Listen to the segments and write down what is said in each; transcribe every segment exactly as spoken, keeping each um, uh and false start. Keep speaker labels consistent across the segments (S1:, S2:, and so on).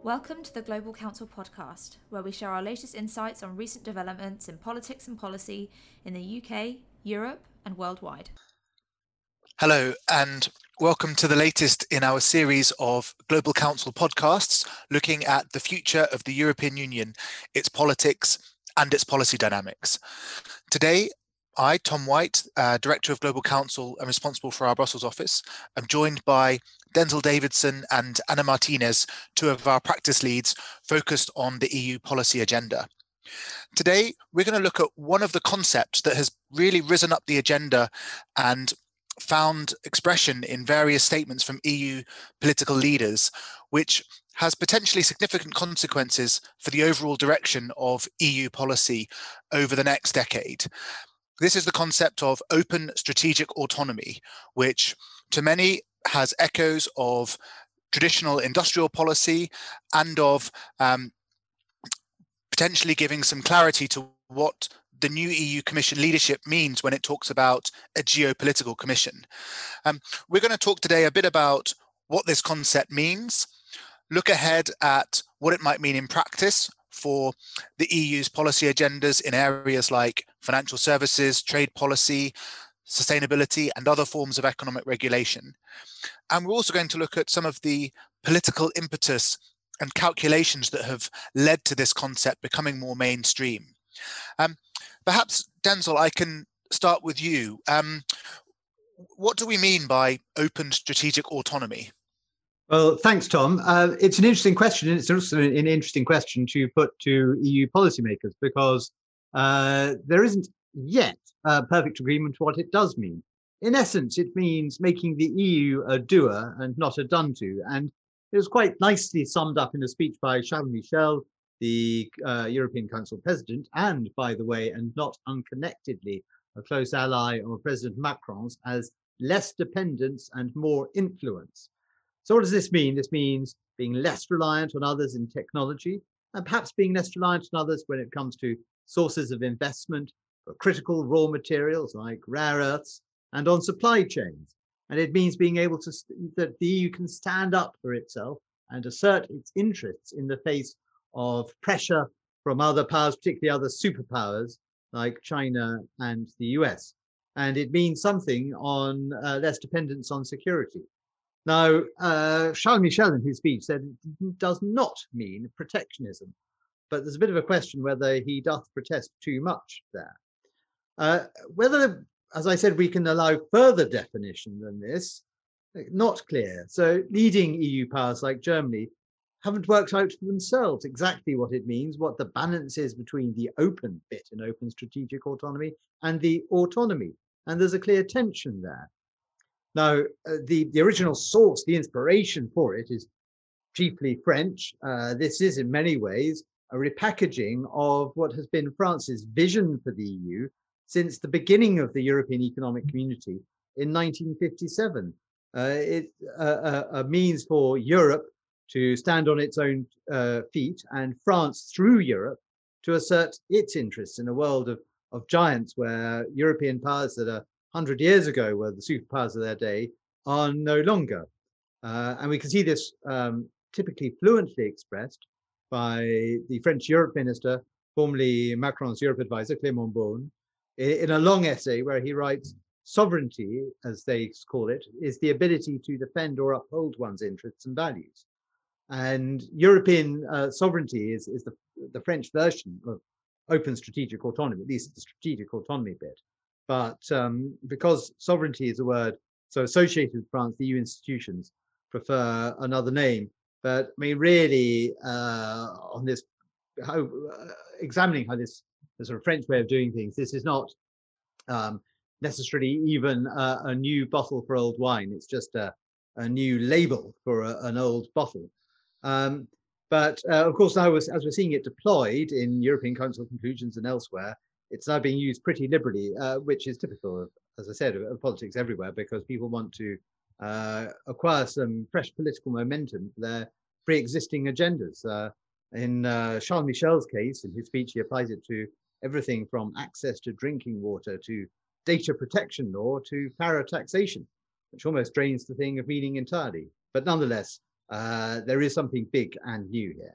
S1: Welcome to the Global Council podcast, where we share our latest insights on recent developments in politics and policy in the U K, Europe, and worldwide.
S2: Hello, and welcome to the latest in our series of Global Council podcasts, looking at the future of the European Union, its politics, and its policy dynamics. Today, I, Tom White, uh, Director of Global Council and responsible for our Brussels office, am joined by Denzel Davidson and Anna Martinez, two of our practice leads focused on the E U policy agenda. Today, we're going to look at one of the concepts that has really risen up the agenda and found expression in various statements from E U political leaders, which has potentially significant consequences for the overall direction of E U policy over the next decade. This is the concept of open strategic autonomy, which to many has echoes of traditional industrial policy and of um, potentially giving some clarity to what the new E U Commission leadership means when it talks about a geopolitical commission. Um, we're going to talk today a bit about what this concept means, look ahead at what it might mean in practice for the E U's policy agendas in areas like financial services, trade policy, sustainability, and other forms of economic regulation. And we're also going to look at some of the political impetus and calculations that have led to this concept becoming more mainstream. Um, perhaps, Denzel, I can start with you. Um, what do we mean by open strategic autonomy?
S3: Well, thanks, Tom. Uh, it's an interesting question, and it's also an interesting question to put to E U policymakers because uh, there isn't yet a perfect agreement what it does mean. In essence, it means making the E U a doer and not a done to. And it was quite nicely summed up in a speech by Charles Michel, the uh, European Council President, and, by the way, and not unconnectedly, a close ally of President Macron's, as less dependence and more influence. So what does this mean? This means being less reliant on others in technology, and perhaps being less reliant on others when it comes to sources of investment for critical raw materials like rare earths, and on supply chains. And it means being able to, that the E U can stand up for itself and assert its interests in the face of pressure from other powers, particularly other superpowers like China and the U S. And it means something on uh, less dependence on security. Now, uh, Charles Michel in his speech said it does not mean protectionism, but there's a bit of a question whether he doth protest too much there. Uh, whether, as I said, we can allow further definition than this, not clear. So leading E U powers like Germany haven't worked out for themselves exactly what it means, what the balance is between the open bit in open strategic autonomy and the autonomy. And there's a clear tension there. Now, uh, the, the original source, the inspiration for it is chiefly French. Uh, this is in many ways a repackaging of what has been France's vision for the E U since the beginning of the European Economic Community in nineteen fifty-seven. Uh, it uh, a, a means for Europe to stand on its own uh, feet and France through Europe to assert its interests in a world of, of giants where European powers that are one hundred years ago were the superpowers of their day are no longer. Uh, and we can see this um, typically fluently expressed by the French Europe Minister, formerly Macron's Europe advisor, Clément Beaune, in a long essay where he writes, sovereignty, as they call it, is the ability to defend or uphold one's interests and values. And European uh, sovereignty is, is the, the French version of open strategic autonomy, at least the strategic autonomy bit. But um, because sovereignty is a word so associated with France, the E U institutions prefer another name. But I mean, really, uh, on this, how, uh, examining how this the sort of French way of doing things, this is not um, necessarily even a, a new bottle for old wine. It's just a, a new label for a, an old bottle. Um, but uh, of course, now as, as we're seeing it deployed in European Council conclusions and elsewhere, it's now being used pretty liberally, uh, which is typical of, as I said, of, of politics everywhere, because people want to uh, acquire some fresh political momentum for their pre-existing agendas. Uh, in uh, Charles Michel's case, in his speech, he applies it to everything from access to drinking water to data protection law to para taxation, which almost drains the thing of meaning entirely. But nonetheless, Uh, there is something big and new here.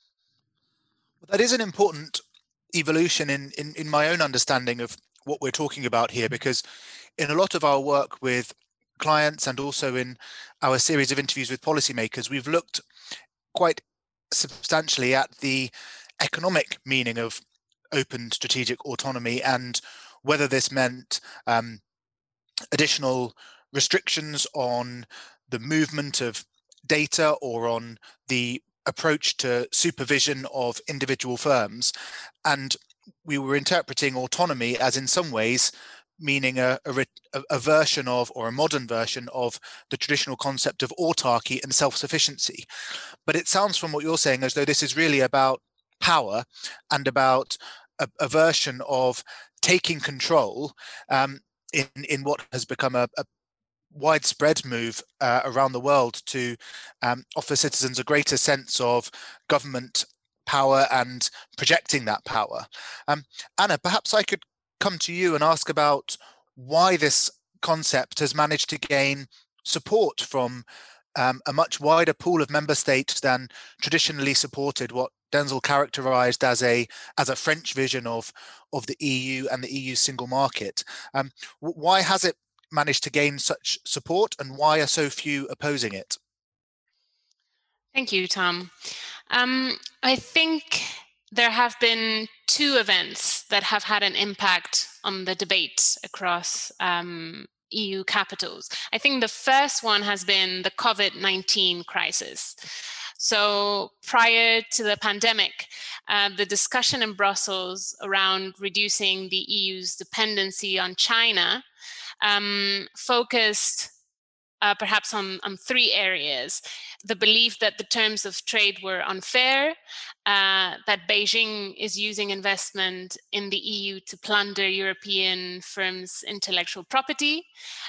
S2: That is an important evolution in, in, in my own understanding of what we're talking about here, because in a lot of our work with clients and also in our series of interviews with policymakers, we've looked quite substantially at the economic meaning of open strategic autonomy and whether this meant um, additional restrictions on the movement of data or on the approach to supervision of individual firms. And we were interpreting autonomy as, in some ways, meaning a, a, a version of, or a modern version of, the traditional concept of autarky and self-sufficiency. But it sounds from what you're saying as though this is really about power and about a, a version of taking control um, in, in what has become a, a widespread move uh, around the world to um, offer citizens a greater sense of government power and projecting that power. Um, Anna, perhaps I could come to you and ask about why this concept has managed to gain support from um, a much wider pool of member states than traditionally supported what Denzel characterized as a as a French vision of of the E U and the E U single market. Um, why has it managed to gain such support, and why are so few opposing it?
S4: Thank you, Tom. Um, I think there have been two events that have had an impact on the debate across um, E U capitals. I think the first one has been the COVID nineteen crisis. So prior to the pandemic, uh, the discussion in Brussels around reducing the E U's dependency on China um, focused uh, perhaps on, on three areas. The belief that the terms of trade were unfair, uh, that Beijing is using investment in the E U to plunder European firms' intellectual property,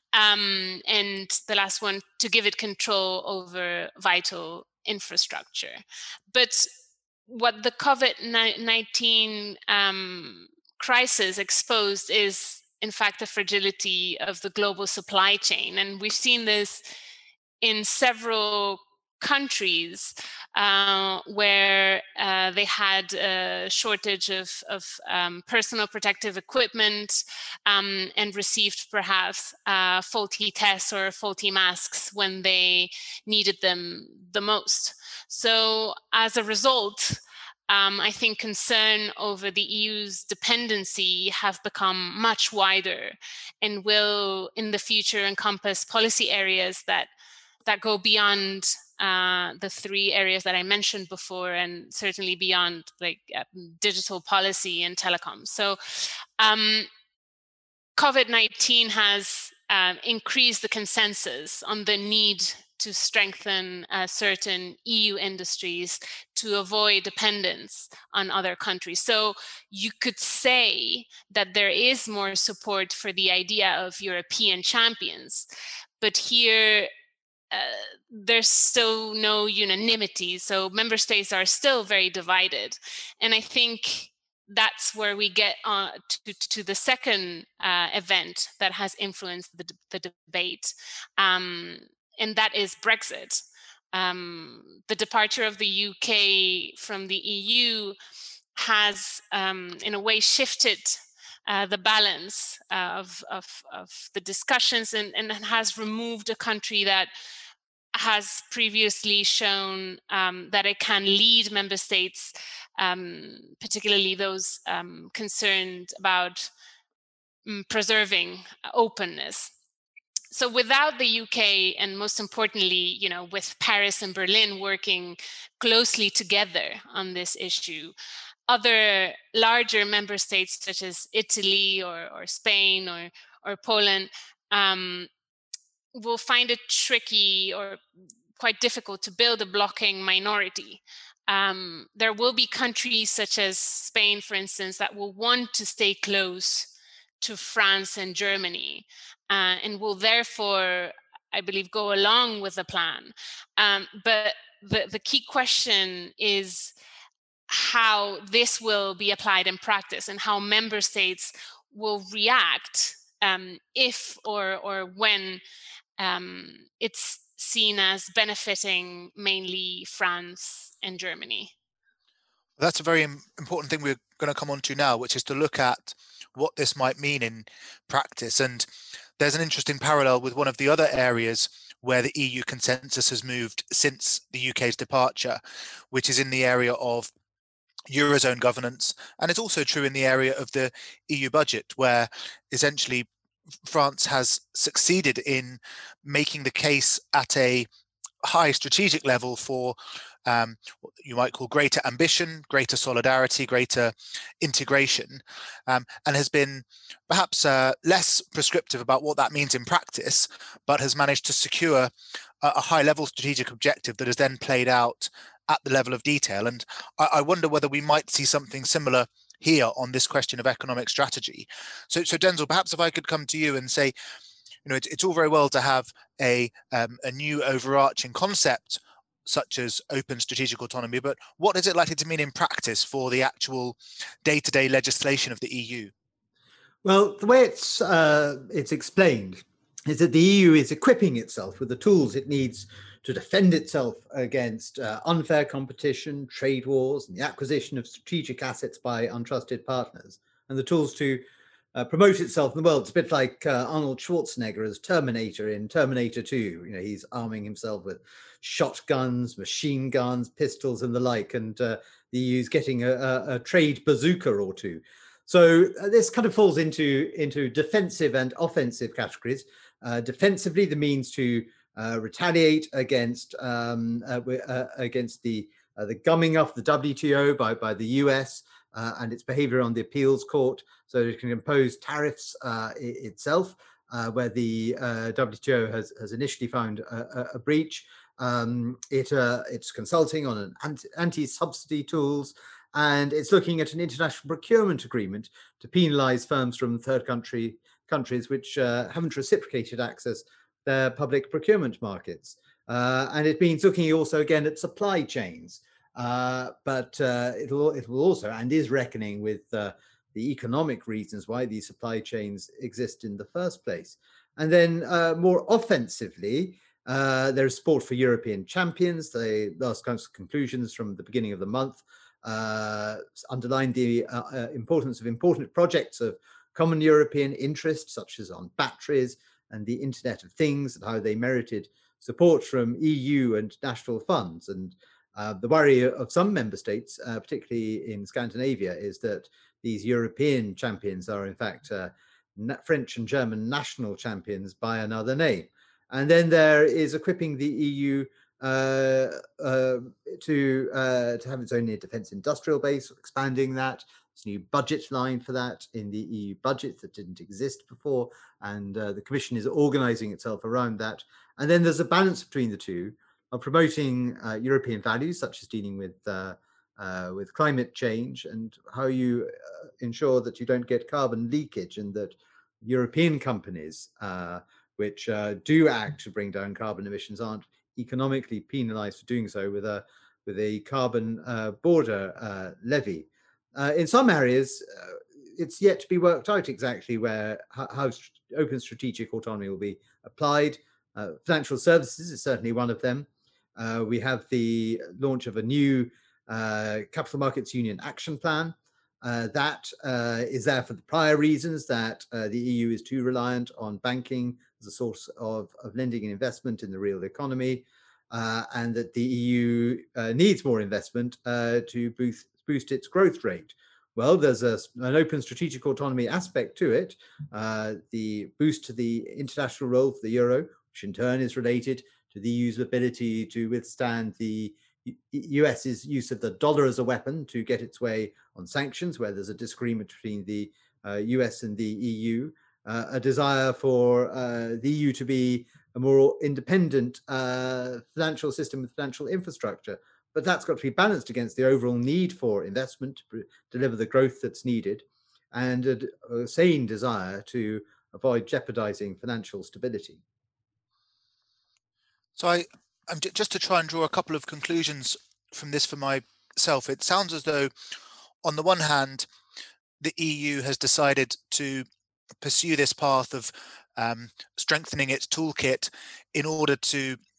S4: um, and the last one, to give it control over vital infrastructure. But what the COVID nineteen um, crisis exposed is, in fact, the fragility of the global supply chain. And we've seen this in several countries uh, where uh, they had a shortage of, of um, personal protective equipment um, and received perhaps uh, faulty tests or faulty masks when they needed them the most. So as a result, Um, I think concern over the E U's dependency have become much wider and will in the future encompass policy areas that that go beyond uh, the three areas that I mentioned before, and certainly beyond like uh, digital policy and telecoms. So um, COVID nineteen has uh, increased the consensus on the need to strengthen uh, certain E U industries to avoid dependence on other countries. So you could say that there is more support for the idea of European champions, but here uh, there's still no unanimity. So member states are still very divided. And I think that's where we get uh, to, to the second uh, event that has influenced the, the debate. Um, and that is Brexit. Um, the departure of the U K from the E U has, um, in a way, shifted uh, the balance uh, of, of, of the discussions and, and has removed a country that has previously shown um, that it can lead member states, um, particularly those um, concerned about um, preserving openness. So without the U K, and most importantly, you know, with Paris and Berlin working closely together on this issue, other larger member states such as Italy or, or Spain or, or Poland um, will find it tricky or quite difficult to build a blocking minority. Um, there will be countries such as Spain, for instance, that will want to stay close to France and Germany, uh, and will therefore, I believe, go along with the plan. Um, but the, the key question is how this will be applied in practice and how member states will react um, if or, or when um, it's seen as benefiting mainly France and Germany?
S2: That's a very important thing we're going to come on to now, which is to look at what this might mean in practice. And there's an interesting parallel with one of the other areas where the E U consensus has moved since the U K's departure, which is in the area of Eurozone governance. And it's also true in the area of the E U budget, where essentially France has succeeded in making the case at a high strategic level for um, what you might call greater ambition, greater solidarity, greater integration, um, and has been perhaps uh, less prescriptive about what that means in practice, but has managed to secure a, a high level strategic objective that has then played out at the level of detail. And I, I wonder whether we might see something similar here on this question of economic strategy. So, so Denzel, perhaps if I could come to you and say, you know, it's, it's all very well to have a um, a new overarching concept such as open strategic autonomy, but what is it likely to mean in practice for the actual day-to-day legislation of the E U?
S3: Well, the way it's uh, it's explained is that the E U is equipping itself with the tools it needs to defend itself against uh, unfair competition, trade wars, and the acquisition of strategic assets by untrusted partners, and the tools to uh, promote itself in the world. It's a bit like uh, Arnold Schwarzenegger as Terminator in Terminator two. You know, he's arming himself with shotguns, machine guns, pistols, and the like, and uh, the E U's getting a, a, a trade bazooka or two. So uh, this kind of falls into, into defensive and offensive categories. Uh, defensively, the means to uh, retaliate against um, uh, uh, against the uh, the gumming of the W T O by, by the U S uh, and its behavior on the appeals court, so it can impose tariffs uh, itself, uh, where the uh, W T O has, has initially found a, a breach. Um, it uh, it's consulting on an anti-subsidy tools, and it's looking at an international procurement agreement to penalise firms from third country countries which uh, haven't reciprocated access to their public procurement markets. Uh, and it means looking also again at supply chains, uh, but uh, it'll, it will also, and is reckoning with uh, the economic reasons why these supply chains exist in the first place. And then uh, more offensively, uh, there's support for European champions. The last conclusions from the beginning of the month uh, underlined the uh, uh, importance of important projects of common European interest, such as on batteries and the Internet of Things, and how they merited support from E U and national funds. And uh, the worry of some member states, uh, particularly in Scandinavia, is that these European champions are in fact uh, French and German national champions by another name. And then there is equipping the E U uh, uh, to uh, to have its own defence industrial base, expanding that. There's a new budget line for that in the E U budget that didn't exist before, and uh, the Commission is organising itself around that. And then there's a balance between the two of promoting uh, European values, such as dealing with uh, uh, with climate change, and how you uh, ensure that you don't get carbon leakage, and that European companies uh, which uh, do act to bring down carbon emissions aren't economically penalised for doing so with a with a carbon uh, border uh, levy. Uh, in some areas, uh, it's yet to be worked out exactly where how, how st- open strategic autonomy will be applied. Uh, financial services is certainly one of them. Uh, we have the launch of a new uh, Capital Markets Union action plan. Uh, that uh, is there for the prior reasons that uh, the E U is too reliant on banking as a source of, of lending and investment in the real economy, uh, and that the E U uh, needs more investment uh, to boost, boost its growth rate. Well, there's a, an open strategic autonomy aspect to it, uh, the boost to the international role for the euro, which in turn is related to the E U's ability to withstand the US's use of the dollar as a weapon to get its way on sanctions, where there's a disagreement between the uh, U S and the E U, uh, a desire for uh, the E U to be a more independent uh, financial system with financial infrastructure. But that's got to be balanced against the overall need for investment to deliver the growth that's needed, and a, a sane desire to avoid jeopardizing financial stability.
S2: So I, I'm j- just to try and draw a couple of conclusions from this for myself. It sounds as though, on the one hand, the E U has decided to pursue this path of um, strengthening its toolkit in order to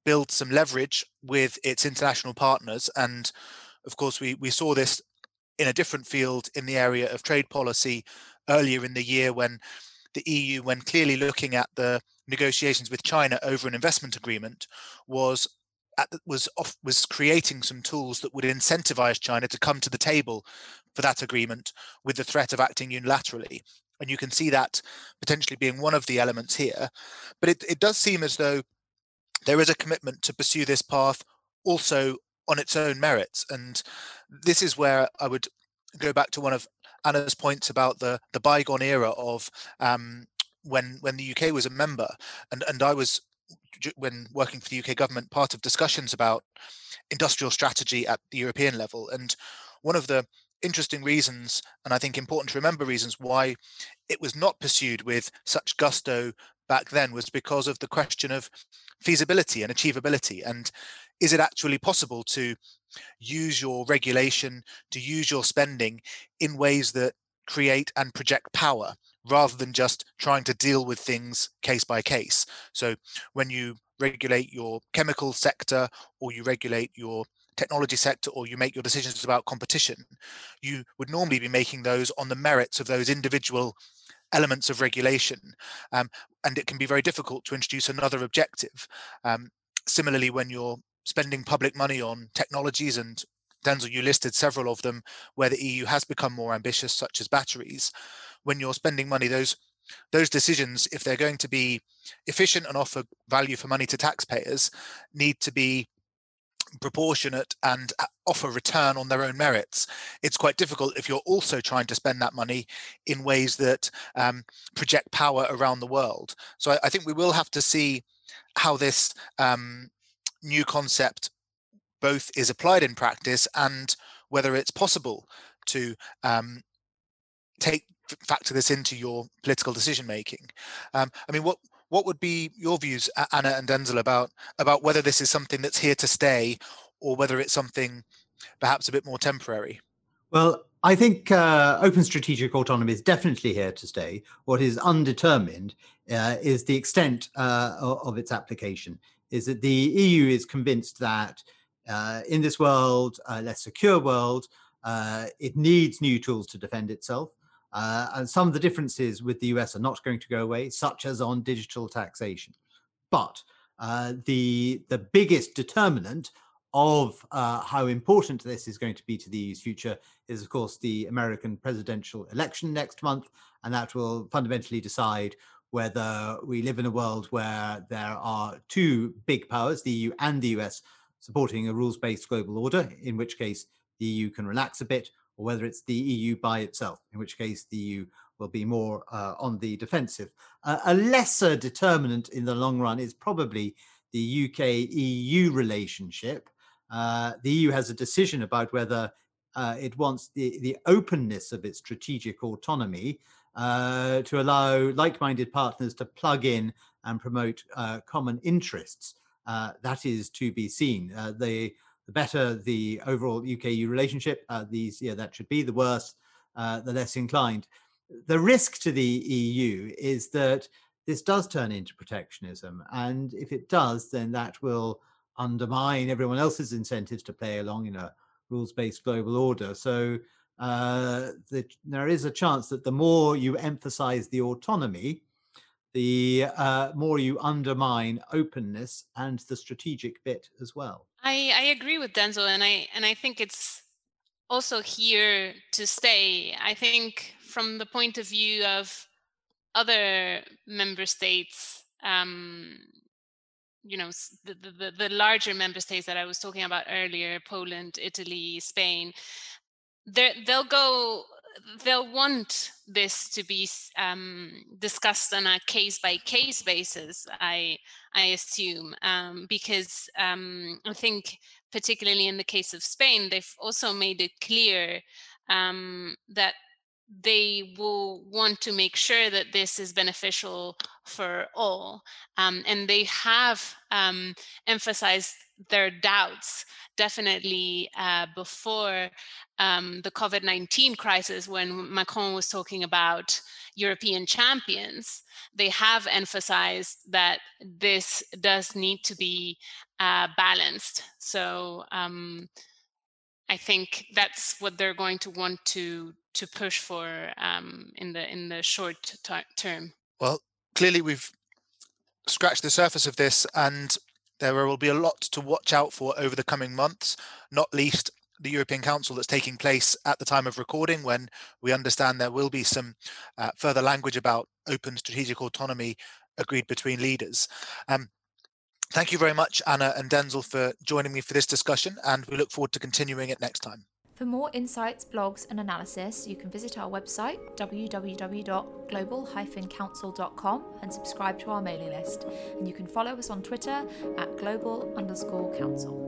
S2: build some leverage with its international partners. And of course, we, we saw this in a different field in the area of trade policy earlier in the year, when the E U, when clearly looking at the negotiations with China over an investment agreement, was at, was off, was creating some tools that would incentivize China to come to the table for that agreement with the threat of acting unilaterally. And you can see that potentially being one of the elements here. But it, it does seem as though there is a commitment to pursue this path also on its own merits. And this is where I would go back to one of Anna's points about the, the bygone era of um, when, when the U K was a member. And, and I was, when working for the U K government, part of discussions about industrial strategy at the European level. And one of the interesting reasons, and I think important to remember reasons why it was not pursued with such gusto back then, was because of the question of feasibility and achievability. And is it actually possible to use your regulation, to use your spending in ways that create and project power, rather than just trying to deal with things case by case? So when you regulate your chemical sector, or you regulate your technology sector, or you make your decisions about competition, you would normally be making those on the merits of those individual elements of regulation. Um, and it can be very difficult to introduce another objective. Um, similarly, when you're spending public money on technologies, and Denzel, you listed several of them where the E U has become more ambitious, such as batteries. When you're spending money, those those decisions, if they're going to be efficient and offer value for money to taxpayers, need to be proportionate and offer return on their own merits. It's quite difficult if you're also trying to spend that money in ways that um, project power around the world. So I, I think we will have to see how this um, new concept both is applied in practice, and whether it's possible to um, take factor this into your political decision making. Um, I mean, what what would be your views, Anna and Denzel, about about whether this is something that's here to stay, or whether it's something perhaps a bit more temporary?
S3: Well, I think uh, open strategic autonomy is definitely here to stay. What is undetermined uh, is the extent uh, of its application. Is that the E U is convinced that uh, in this world, uh, less secure world, uh, it needs new tools to defend itself. Uh, and some of the differences with the U S are not going to go away, such as on digital taxation. But uh, the, the biggest determinant of uh, how important this is going to be to the E U's future is, of course, the American presidential election next month. And that will fundamentally decide whether we live in a world where there are two big powers, the E U and the U S, supporting a rules-based global order, in which case the E U can relax a bit, or whether it's the E U by itself, in which case the E U will be more uh, on the defensive. Uh, a lesser determinant in the long run is probably the U K E U relationship. Uh, the E U has a decision about whether uh, it wants the, the openness of its strategic autonomy uh, to allow like-minded partners to plug in and promote uh, common interests. Uh, that is to be seen. Uh, the, the better the overall U K E U relationship, uh, these, yeah, that should be. The worse, uh, the less inclined. The risk to the E U is that this does turn into protectionism. And if it does, then that will undermine everyone else's incentives to play along in a rules-based global order. So uh, the, there is a chance that the more you emphasize the autonomy, the uh, more you undermine openness and the strategic bit as well.
S4: I, I agree with Denzel, and I and I think it's also here to stay. I think from the point of view of other member states, um, you know, the, the, the larger member states that I was talking about earlier, Poland, Italy, Spain, they'll go, they'll want this to be um, discussed on a case-by-case basis, I, I assume, um, because um, I think particularly in the case of Spain, they've also made it clear um, that they will want to make sure that this is beneficial for all. Um, and they have um, emphasized their doubts definitely uh, before um, the COVID nineteen crisis, when Macron was talking about European champions. They have emphasized that this does need to be uh, balanced. So um, I think that's what they're going to want to to push for um, in the in the short t- term.
S2: Well, clearly we've scratched the surface of this, and there will be a lot to watch out for over the coming months, not least the European Council that's taking place at the time of recording, when we understand there will be some uh, further language about open strategic autonomy agreed between leaders. Um, thank you very much, Anna and Denzel, for joining me for this discussion, and we look forward to continuing it next time.
S1: For more insights, blogs and analysis, you can visit our website w w w dot global dash council dot com and subscribe to our mailing list. And you can follow us on Twitter at global underscore council.